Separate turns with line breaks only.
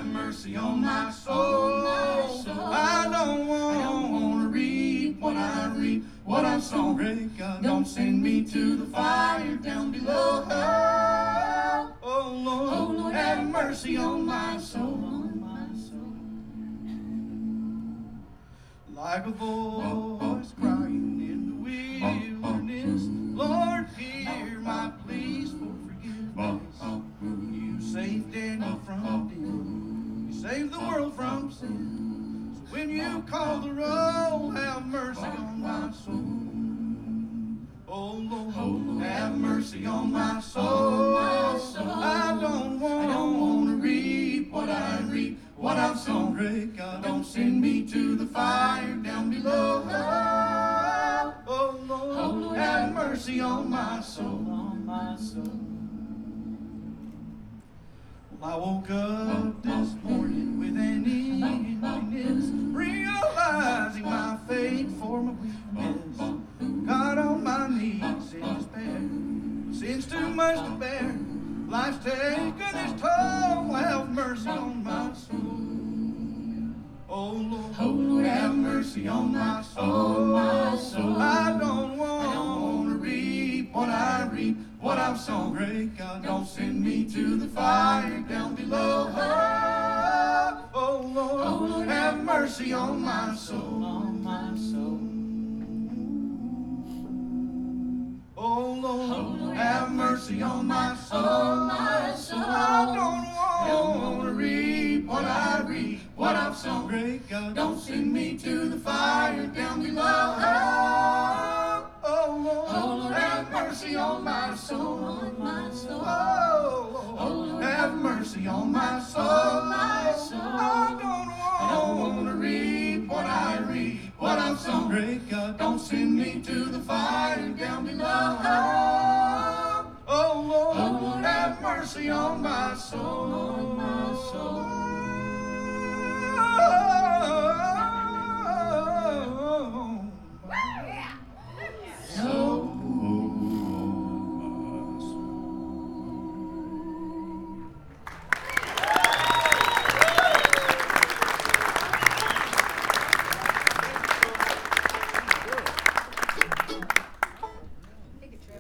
have mercy on my soul. I don't want to reap what I reap, what I've sown. Great God, don't send me to the fire down below. Oh Lord, have mercy on my soul. Like a voice crying in the wilderness, Lord, hear my pleas for forgiveness. You saved Daniel from death, you saved the world from sin. So when you call the roll, have mercy on my soul. Oh Lord, have mercy on my soul. I don't want to reap what I reap, what I've sown. Great God, don't send me to the fire down below. Oh Lord, have mercy on my soul, on my soul. Well, I woke up this morning with an emptiness, realizing my fate for my weakness. Got on my knees in despair, sin's too much to bear. Life's taken its toll, have mercy on my soul. Oh Lord, have mercy on my soul. I don't want to reap what I reap, what I've sown. Great God, don't send me to the fire down below. Oh Lord, have mercy on my soul, on my soul. Oh Lord, have mercy on my soul. I don't want to reap what I reap, what I've sown. Great God, don't send me to the fire down below. Oh Lord, have mercy on my soul, on my soul. Oh Lord, have mercy on my soul. I don't want to reap what I reap, what I've sown. Great God, don't send me to the fire down below. Oh Lord, have mercy on my soul, on my soul.